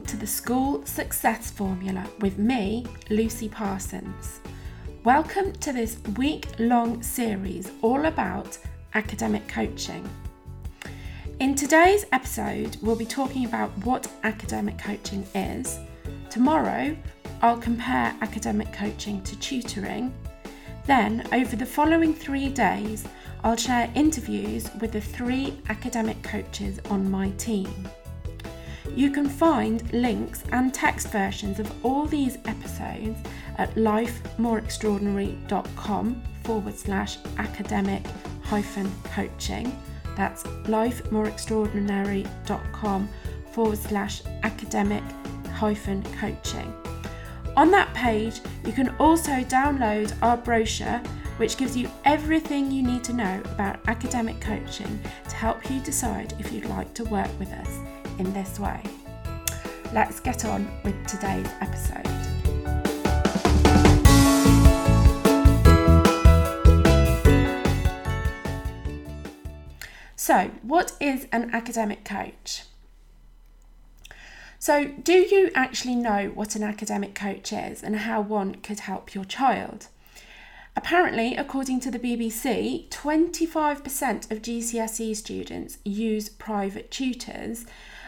to the School Success Formula with me, Lucy Parsons. Welcome to this week-long series all about academic coaching. In today's episode, we'll be talking about what academic coaching is. Tomorrow, I'll compare academic coaching to tutoring. Then, over the following 3 days, I'll share interviews with the 3 academic coaches on my team. You can find links and text versions of all these episodes at lifemoreextraordinary.com/academic-coaching. That's lifemoreextraordinary.com/academic-coaching. On that page, you can also download our brochure, which gives you everything you need to know about academic coaching to help you decide if you'd like to work with us in this way. Let's get on with today's episode. So, what is an academic coach? So, do you actually know what an academic coach is and how one could help your child? Apparently, according to the BBC, 25% of GCSE students use private tutors,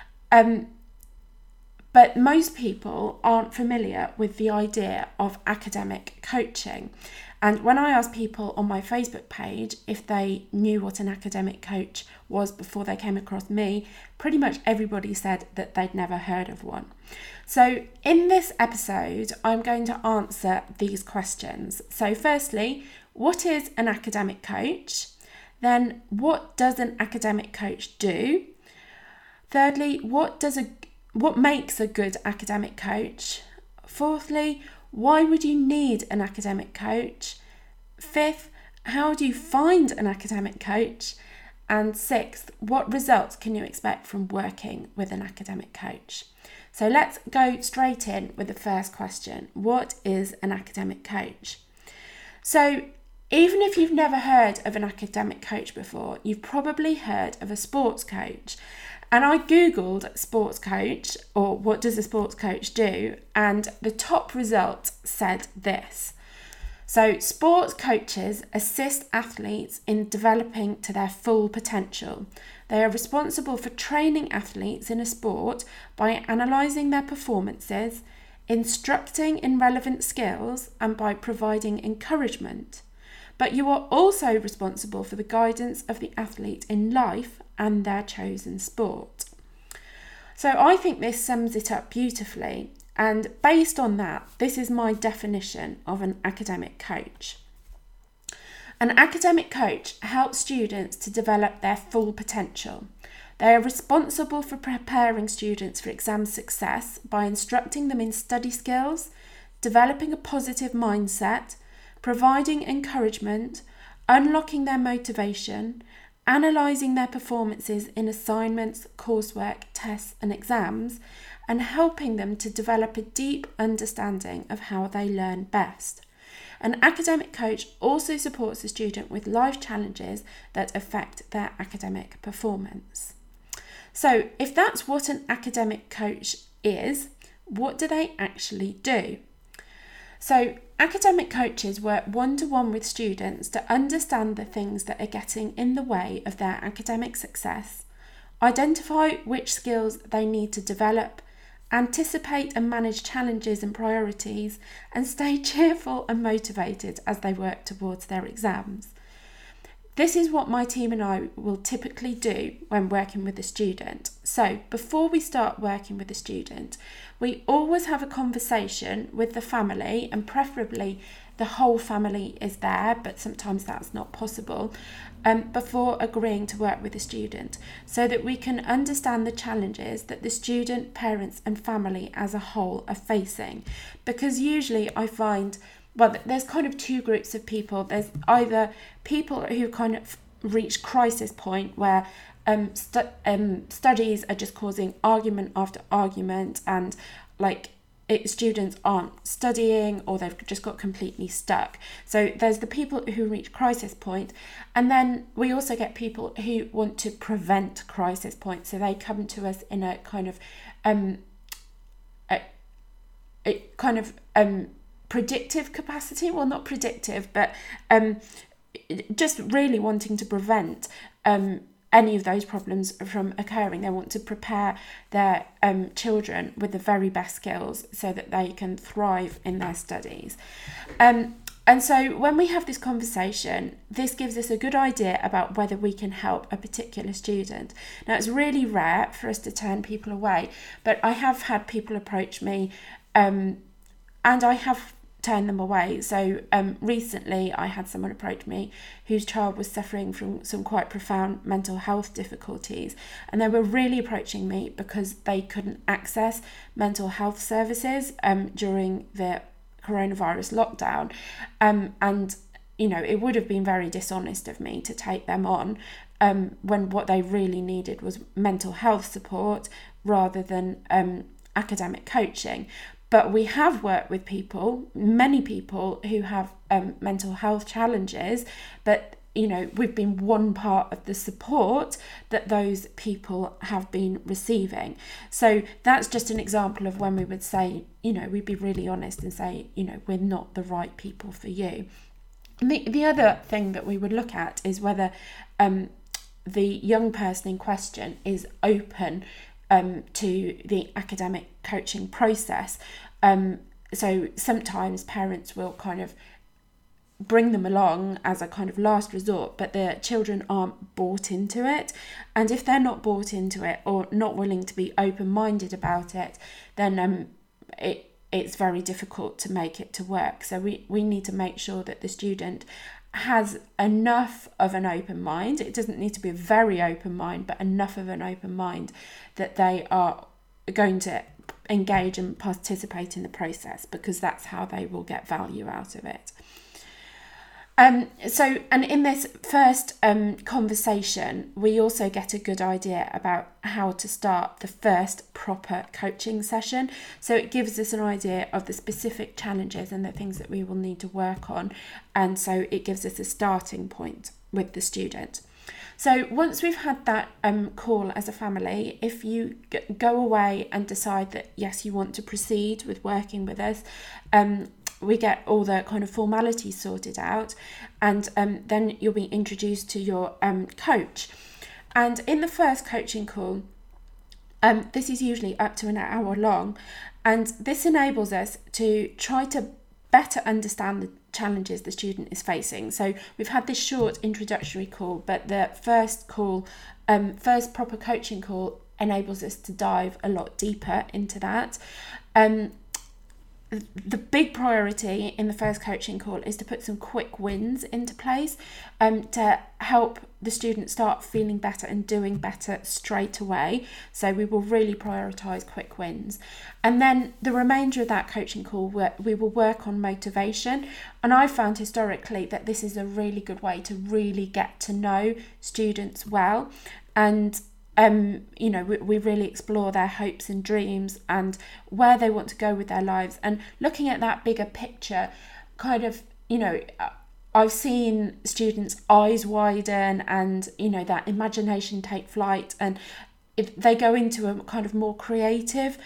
but most people aren't familiar with the idea of academic coaching. And when I asked people on my Facebook page if they knew what an academic coach was before they came across me, pretty much everybody said that they'd never heard of one. So in this episode, I'm going to answer these questions. So firstly, what is an academic coach? Then what does an academic coach do? Thirdly, what makes a good academic coach? Fourthly, why would you need an academic coach? Fifth, how do you find an academic coach? And sixth, what results can you expect from working with an academic coach? So let's go straight in with the first question. What is an academic coach? So even if you've never heard of an academic coach before, you've probably heard of a sports coach. And I googled sports coach, or what does a sports coach do? And the top result said this. So sports coaches assist athletes in developing to their full potential. They are responsible for training athletes in a sport by analysing their performances, instructing in relevant skills, and by providing encouragement. But you are also responsible for the guidance of the athlete in life and their chosen sport. So I think this sums it up beautifully, and based on that, this is my definition of an academic coach. An academic coach helps students to develop their full potential. They are responsible for preparing students for exam success by instructing them in study skills, developing a positive mindset, providing encouragement, unlocking their motivation, analysing their performances in assignments, coursework, tests and exams, and helping them to develop a deep understanding of how they learn best. An academic coach also supports the student with life challenges that affect their academic performance. So if that's what an academic coach is, what do they actually do? So academic coaches work one-to-one with students to understand the things that are getting in the way of their academic success, identify which skills they need to develop, anticipate and manage challenges and priorities, and stay cheerful and motivated as they work towards their exams. This is what my team and I will typically do when working with a student. So before we start working with a student, we always have a conversation with the family, and preferably the whole family is there, but sometimes that's not possible, before agreeing to work with a student, so that we can understand the challenges that the student, parents and family as a whole are facing. Because usually I find, well, there's kind of 2 groups of people. There's either people who kind of reach crisis point where studies are just causing argument after argument, and students aren't studying, or they've just got completely stuck. So there's the people who reach crisis point, and then we also get people who want to prevent crisis points. So they come to us in a kind of a kind of predictive capacity. Well, not predictive, but just really wanting to prevent any of those problems from occurring. They want to prepare their children with the very best skills so that they can thrive in their studies. And so when we have this conversation, this gives us a good idea about whether we can help a particular student. Now, it's really rare for us to turn people away, but I have had people approach me and I have turned them away. So recently I had someone approach me whose child was suffering from some quite profound mental health difficulties, and they were really approaching me because they couldn't access mental health services during the coronavirus lockdown, and it would have been very dishonest of me to take them on when what they really needed was mental health support rather than academic coaching. But we have worked with many people who have mental health challenges, but we've been one part of the support that those people have been receiving. So that's just an example of when we would say, we'd be really honest and say, we're not the right people for you. And the other thing that we would look at is whether the young person in question is open to the academic coaching process. So sometimes parents will kind of bring them along as a kind of last resort, but the children aren't bought into it. And if they're not bought into it or not willing to be open-minded about it, then it's very difficult to make it to work. So we need to make sure that the student has enough of an open mind. It doesn't need to be a very open mind, but enough of an open mind that they are going to engage and participate in the process, because that's how they will get value out of it. And in this first conversation, we also get a good idea about how to start the first proper coaching session. So it gives us an idea of the specific challenges and the things that we will need to work on. And so it gives us a starting point with the student. So once we've had that call as a family, if you go away and decide that, yes, you want to proceed with working with us, we get all the kind of formalities sorted out, and then you'll be introduced to your coach. And in the first coaching call, this is usually up to an hour long, and this enables us to try to better understand the challenges the student is facing. So we've had this short introductory call, but the first proper coaching call enables us to dive a lot deeper into that. The big priority in the first coaching call is to put some quick wins into place to help the student start feeling better and doing better straight away. So we will really prioritise quick wins. And then the remainder of that coaching call, we will work on motivation. And I found historically that this is a really good way to really get to know students well. And we really explore their hopes and dreams and where they want to go with their lives, and looking at that bigger picture, kind of, I've seen students' eyes widen and, that imagination take flight, and if they go into a kind of more creative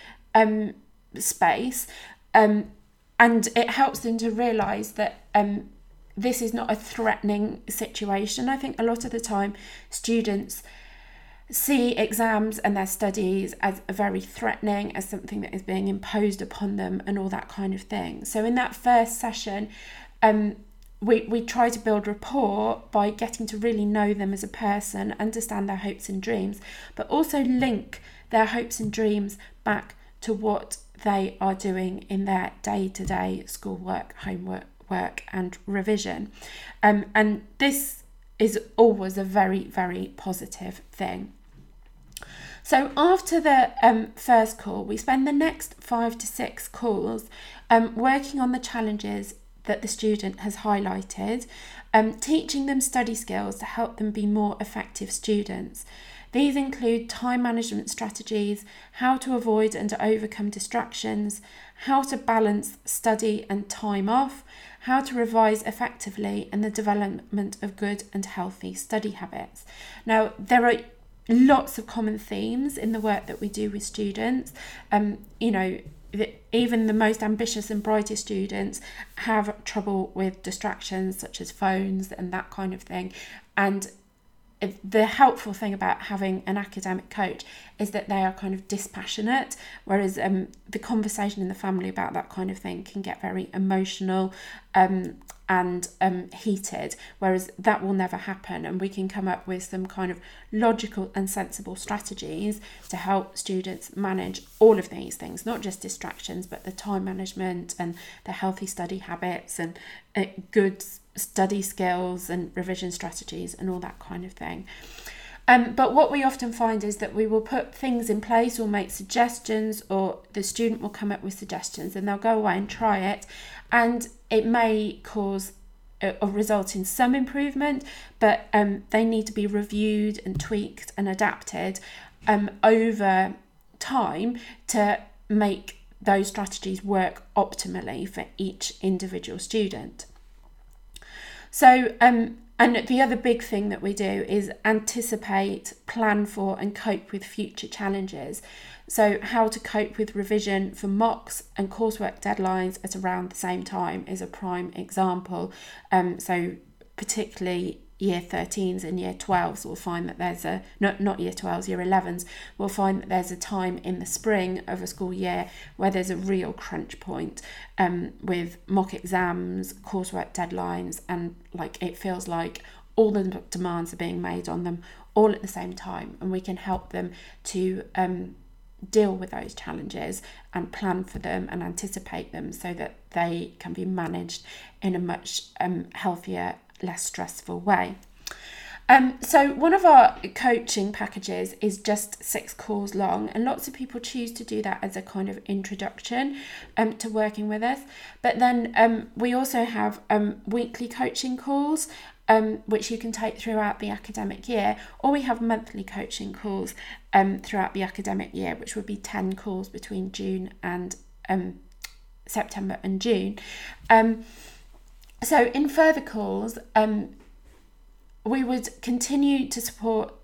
space, and it helps them to realise that this is not a threatening situation. I think a lot of the time students see exams and their studies as very threatening, as something that is being imposed upon them and all that kind of thing. So in that first session, we try to build rapport by getting to really know them as a person, understand their hopes and dreams, but also link their hopes and dreams back to what they are doing in their day-to-day schoolwork, homework, work and revision. And this is always a very, very positive thing. So after the first call, we spend the next 5 to 6 calls working on the challenges that the student has highlighted, teaching them study skills to help them be more effective students. These include time management strategies, how to avoid and to overcome distractions, how to balance study and time off, how to revise effectively, and the development of good and healthy study habits. Now, there are lots of common themes in the work that we do with students. even the most ambitious and brightest students have trouble with distractions such as phones and that kind of thing. And the helpful thing about having an academic coach is that they are kind of dispassionate, whereas the conversation in the family about that kind of thing can get very emotional and heated, whereas that will never happen, and we can come up with some kind of logical and sensible strategies to help students manage all of these things, not just distractions, but the time management and the healthy study habits and good study skills and revision strategies and all that kind of thing. But what we often find is that we will put things in place or make suggestions, or the student will come up with suggestions and they'll go away and try it, and it may cause or result in some improvement, but they need to be reviewed and tweaked and adapted over time to make those strategies work optimally for each individual student. So, and the other big thing that we do is anticipate, plan for and cope with future challenges. So how to cope with revision for mocks and coursework deadlines at around the same time is a prime example. So particularly year 13s and year 12s will find that there's not year 12s, year 11s will find that there's a time in the spring of a school year where there's a real crunch point with mock exams, coursework deadlines, and like it feels like all the demands are being made on them all at the same time, and we can help them to deal with those challenges and plan for them and anticipate them so that they can be managed in a much healthier, less stressful way. So one of our coaching packages is just 6 calls long, and lots of people choose to do that as a kind of introduction to working with us. But then we also have weekly coaching calls which you can take throughout the academic year, or we have monthly coaching calls throughout the academic year, which would be 10 calls between June and September and June. So in further calls, we would continue to support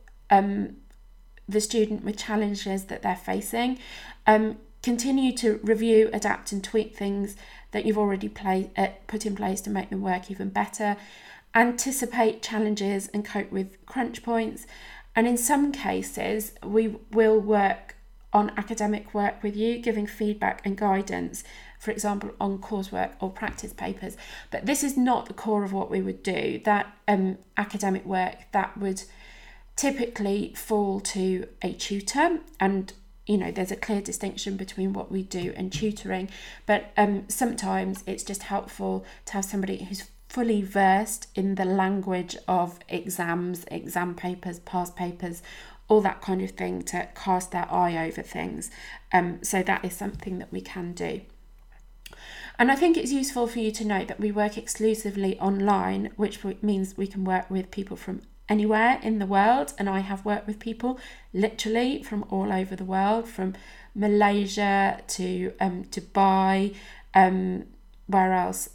the student with challenges that they're facing, continue to review, adapt and tweak things that you've already put in place to make them work even better, anticipate challenges and cope with crunch points, and in some cases we will work on academic work with you, giving feedback and guidance, for example on coursework or practice papers. But this is not the core of what we would do. That academic work, that would typically fall to a tutor, and there's a clear distinction between what we do and tutoring, but sometimes it's just helpful to have somebody who's fully versed in the language of exams, exam papers, past papers, all that kind of thing, to cast their eye over things. So that is something that we can do. And I think it's useful for you to note that we work exclusively online, which means we can work with people from anywhere in the world. And I have worked with people literally from all over the world, from Malaysia to Dubai, where else?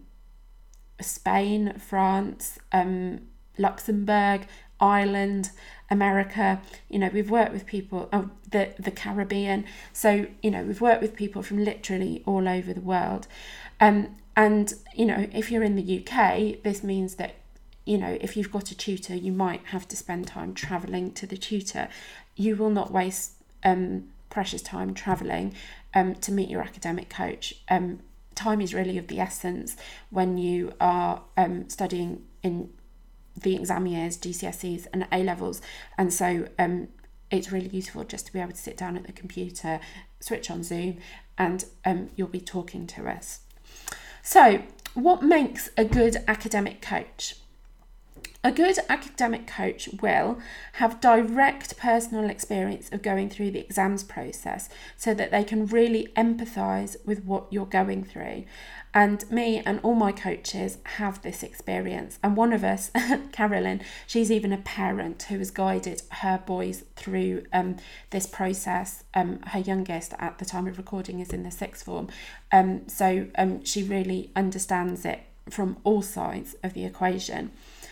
Spain, France, Luxembourg, Ireland, America. We've worked with people, the Caribbean. So, we've worked with people from literally all over the world. And, if you're in the UK, this means that, if you've got a tutor, you might have to spend time travelling to the tutor. You will not waste precious time travelling to meet your academic coach. Time is really of the essence when you are studying in the exam years, GCSEs and A-levels, and so it's really useful just to be able to sit down at the computer, switch on Zoom, and you'll be talking to us. So what makes a good academic coach? A good academic coach will have direct personal experience of going through the exams process so that they can really empathise with what you're going through. And me and all my coaches have this experience. And one of us, Carolyn, she's even a parent who has guided her boys through this process. Her youngest at the time of recording is in the 6th form. So she really understands it from all sides of the equation.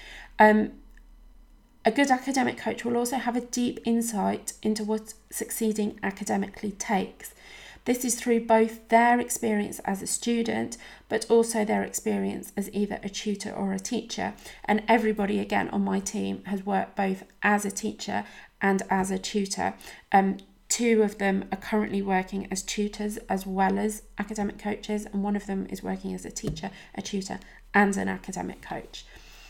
A good academic coach will also have a deep insight into what succeeding academically takes, This is through both their experience as a student, but also their experience as either a tutor or a teacher. And everybody, again, on my team has worked both as a teacher and as a tutor. Two of them are currently working as tutors as well as academic coaches, and one of them is working as a teacher, a tutor, and an academic coach.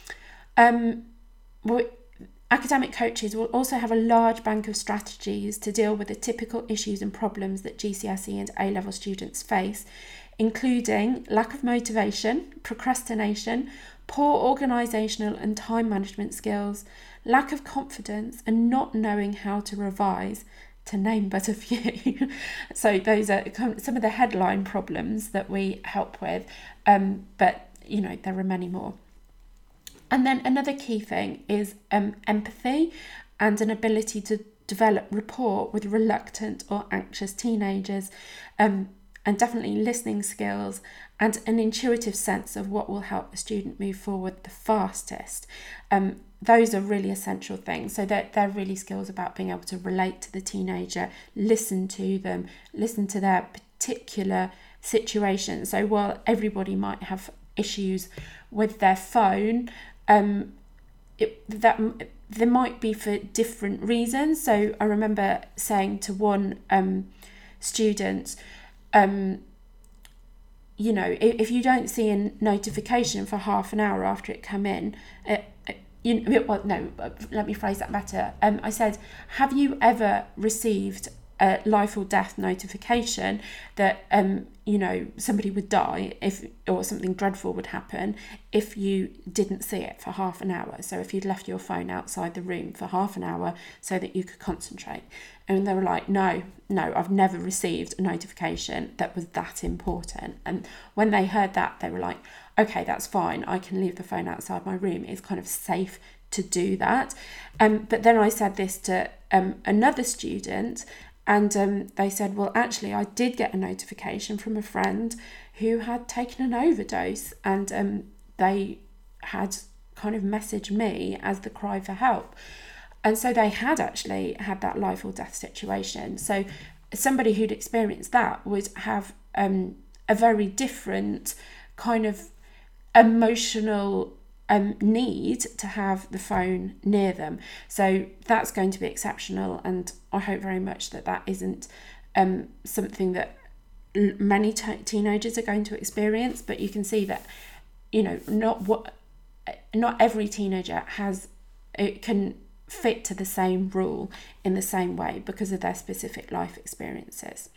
Academic coaches will also have a large bank of strategies to deal with the typical issues and problems that GCSE and A-level students face, including lack of motivation, procrastination, poor organisational and time management skills, lack of confidence, and not knowing how to revise, to name but a few. So those are some of the headline problems that we help with, but there are many more. And then another key thing is empathy and an ability to develop rapport with reluctant or anxious teenagers, and definitely listening skills and an intuitive sense of what will help the student move forward the fastest. Those are really essential things. So they're really skills about being able to relate to the teenager, listen to them, listen to their particular situation. So while everybody might have issues with their phone, there might be for different reasons. So I remember saying to one student, if you don't see a notification for half an hour after it come in, let me phrase that better. I said, have you ever received a life or death notification that somebody would die or something dreadful would happen if you didn't see it for half an hour? So if you'd left your phone outside the room for half an hour so that you could concentrate. And they were like, no, I've never received a notification that was that important. And when they heard that, they were like, okay, that's fine, I can leave the phone outside my room, it's kind of safe to do that. But then I said this to another student, and they said, well, actually, I did get a notification from a friend who had taken an overdose, and they had kind of messaged me as the cry for help. And so they had actually had that life or death situation. So somebody who'd experienced that would have a very different kind of emotional need to have the phone near them. So that's going to be exceptional, and I hope very much that isn't something that many teenagers are going to experience. But you can see that not every teenager can fit to the same rule in the same way because of their specific life experiences.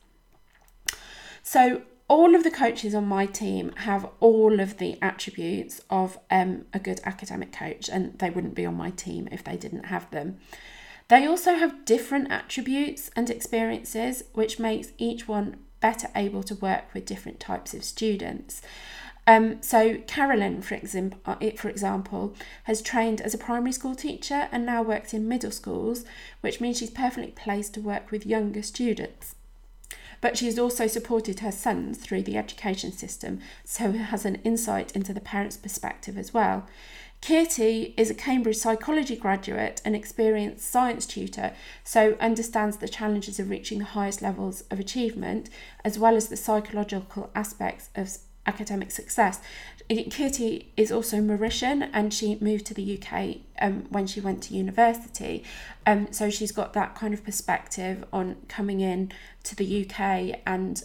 So all of the coaches on my team have all of the attributes of a good academic coach, and they wouldn't be on my team if they didn't have them. They also have different attributes and experiences, which makes each one better able to work with different types of students. So Carolyn, for example, has trained as a primary school teacher and now works in middle schools, which means she's perfectly placed to work with younger students. But she's also supported her sons through the education system, so has an insight into the parents' perspective as well. Kirti is a Cambridge psychology graduate and experienced science tutor, so understands the challenges of reaching the highest levels of achievement, as well as the psychological aspects of academic success. Kirti is also Mauritian, and she moved to the UK when she went to university. So she's got that kind of perspective on coming in to the UK and,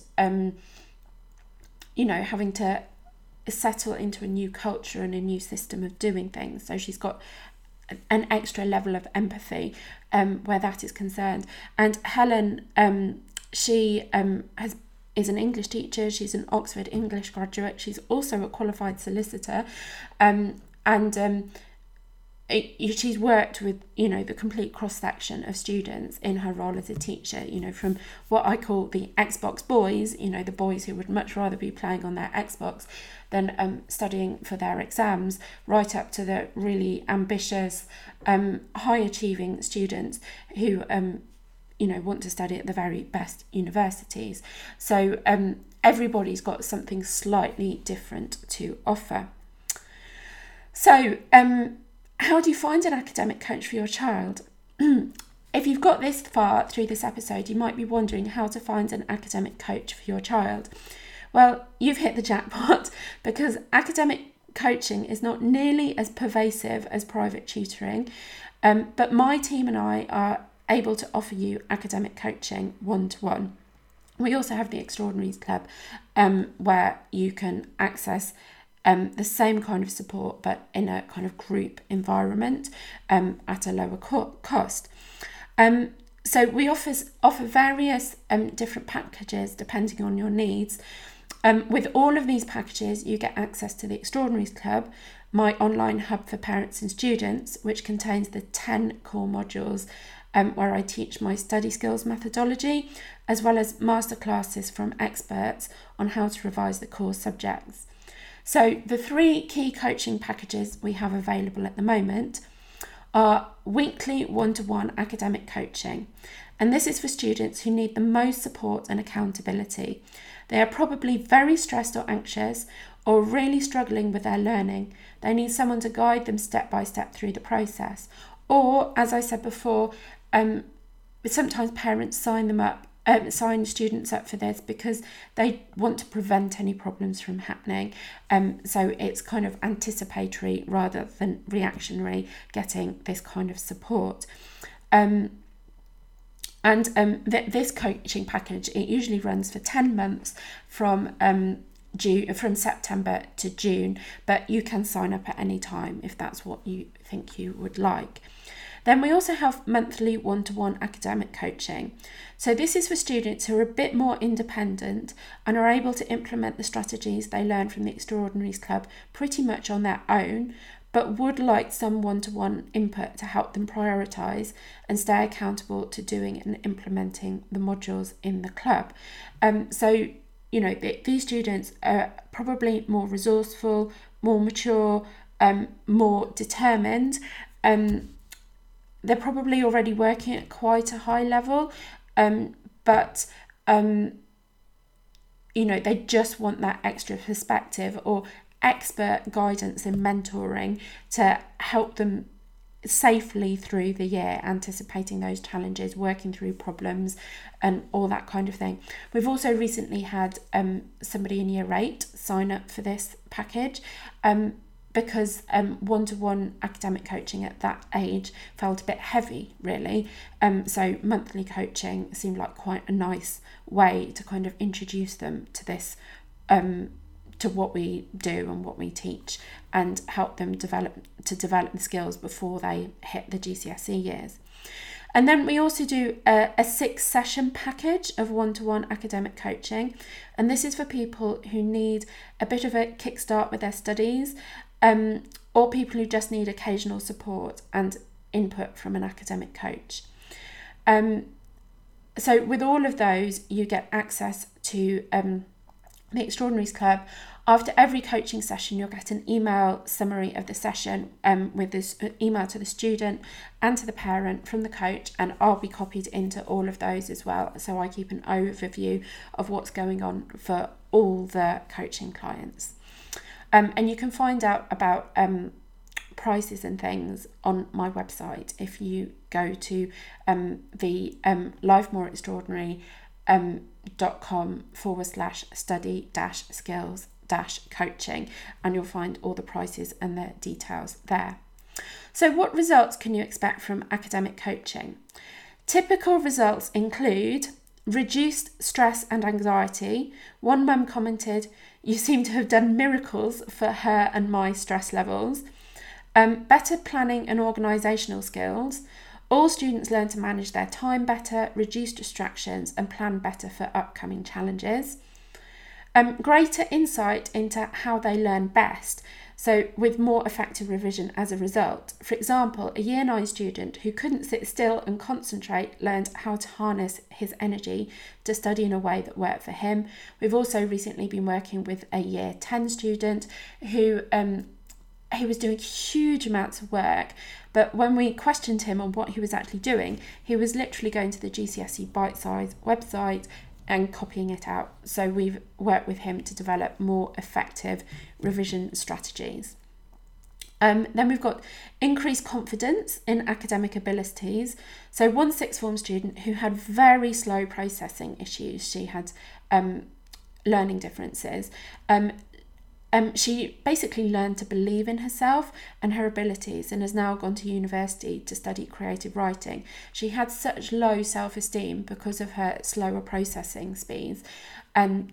having to settle into a new culture and a new system of doing things. So she's got an extra level of empathy where that is concerned. And Helen, she is an English teacher. She's an Oxford English graduate. She's also a qualified solicitor, she's worked with the complete cross section of students in her role as a teacher. From what I call the Xbox boys, the boys who would much rather be playing on their Xbox than studying for their exams, right up to the really ambitious, high achieving students who want to study at the very best universities. So everybody's got something slightly different to offer. So how do you find an academic coach for your child? if you've got this far through this episode, you might be wondering how to find an academic coach for your child. Well, you've hit the jackpot, because academic coaching is not nearly as pervasive as private tutoring, but my team and I are able to offer you academic coaching one-to-one. We also have the Extraordinaries Club, where you can access the same kind of support, but in a kind of group environment at a lower cost. So we offer various different packages depending on your needs. With all of these packages, you get access to the Extraordinaries Club, my online hub for parents and students, which contains the 10 core modules where I teach my study skills methodology, as well as masterclasses from experts on how to revise the core subjects. So the 3 key coaching packages we have available at the moment are weekly one-to-one academic coaching, and this is for students who need the most support and accountability. They are probably very stressed or anxious, or really struggling with their learning. They need someone to guide them step by step through the process. Or, as I said before, sometimes parents sign students up for this because they want to prevent any problems from happening. So it's kind of anticipatory rather than reactionary, getting this kind of support. This coaching package, it usually runs for 10 months from September to June, but you can sign up at any time if that's what you think you would like. Then we also have monthly one-to-one academic coaching. So this is for students who are a bit more independent and are able to implement the strategies they learn from the Extraordinaries Club pretty much on their own, but would like some one-to-one input to help them prioritise and stay accountable to doing and implementing the modules in the club. So, you know, these students are probably more resourceful, more mature, more determined. They're probably already working at quite a high level, but you know, they just want that extra perspective or expert guidance and mentoring to help them safely through the year, anticipating those challenges, working through problems and all that kind of thing. We've also recently had somebody in year 8 sign up for this package, because one-to-one academic coaching at that age felt a bit heavy, really. So monthly coaching seemed like quite a nice way to kind of introduce them to this, to what we do and what we teach, and help them develop the skills before they hit the GCSE years. And then we also do a 6-session package of one-to-one academic coaching, and this is for people who need a bit of a kickstart with their studies, or people who just need occasional support and input from an academic coach. So with all of those, you get access to the Extraordinaries Club. After every coaching session, you'll get an email summary of the session with this email to the student and to the parent from the coach, and I'll be copied into all of those as well. So I keep an overview of what's going on for all the coaching clients. And you can find out about prices and things on my website if you go to the lifemoreextraordinary.com/study-skills-coaching, and you'll find all the prices and the details there. So what results can you expect from academic coaching? Typical results include reduced stress and anxiety. One mum commented, "You seem to have done miracles for her and my stress levels." Better planning and organisational skills. All students learn to manage their time better, reduce distractions and plan better for upcoming challenges. Greater insight into how they learn best, so with more effective revision as a result. For example, a year 9 student who couldn't sit still and concentrate learned how to harness his energy to study in a way that worked for him. We've also recently been working with a year 10 student who he was doing huge amounts of work, but when we questioned him on what he was actually doing, he was literally going to the GCSE Bitesize website and copying it out. So we've worked with him to develop more effective revision strategies. Then we've got increased confidence in academic abilities. So one sixth form student who had very slow processing issues, she had learning differences. She basically learned to believe in herself and her abilities and has now gone to university to study creative writing. She had such low self-esteem because of her slower processing speeds. And,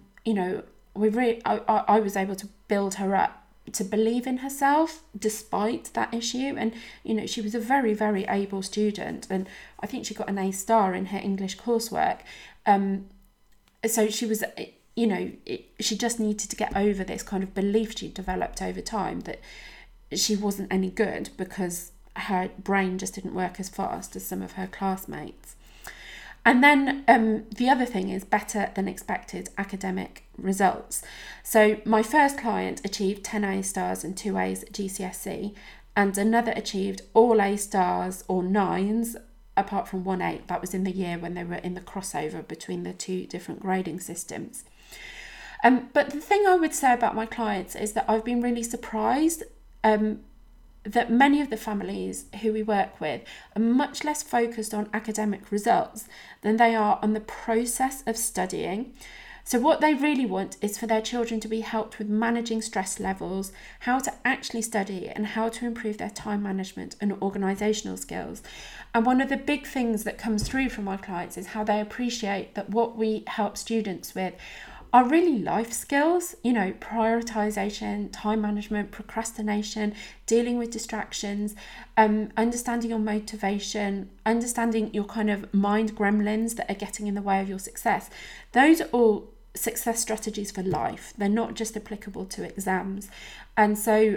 I was able to build her up to believe in herself despite that issue. And she was a very, very able student, and I think she got an A star in her English coursework. So she was, she just needed to get over this kind of belief she developed over time that she wasn't any good because her brain just didn't work as fast as some of her classmates. And then the other thing is better than expected academic results. So my first client achieved 10 A stars and 2 A's at GCSE, and another achieved all A stars or 9s apart from 1 A. That was in the year when they were in the crossover between the two different grading systems. But the thing I would say about my clients is that I've been really surprised that many of the families who we work with are much less focused on academic results than they are on the process of studying. So what they really want is for their children to be helped with managing stress levels, how to actually study, and how to improve their time management and organisational skills. And one of the big things that comes through from my clients is how they appreciate that what we help students with are really life skills, prioritisation, time management, procrastination, dealing with distractions, understanding your motivation, understanding your kind of mind gremlins that are getting in the way of your success. Those are all success strategies for life. They're not just applicable to exams. And so,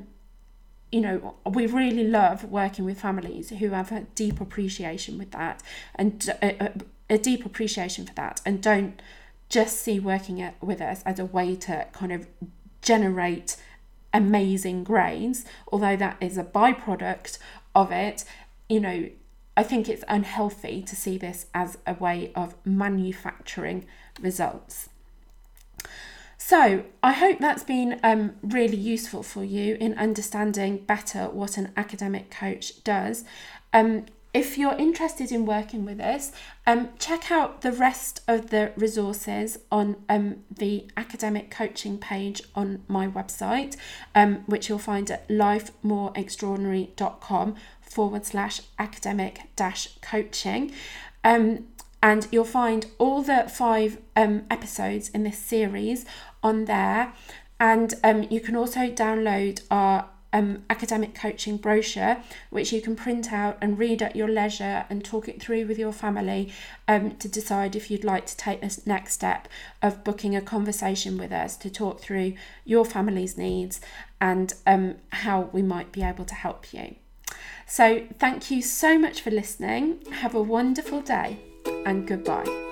we really love working with families who have a deep appreciation with that and a deep appreciation for that, and don't just see working with us as a way to kind of generate amazing grades, although that is a byproduct of it. I think it's unhealthy to see this as a way of manufacturing results. So I hope that's been really useful for you in understanding better what an academic coach does. If you're interested in working with us, check out the rest of the resources on the academic coaching page on my website, which you'll find at lifemoreextraordinary.com/academic-coaching. And you'll find all the 5 episodes in this series on there. And you can also download our academic coaching brochure, which you can print out and read at your leisure and talk it through with your family to decide if you'd like to take this next step of booking a conversation with us to talk through your family's needs and how we might be able to help you. So thank you so much for listening. Have a wonderful day and goodbye.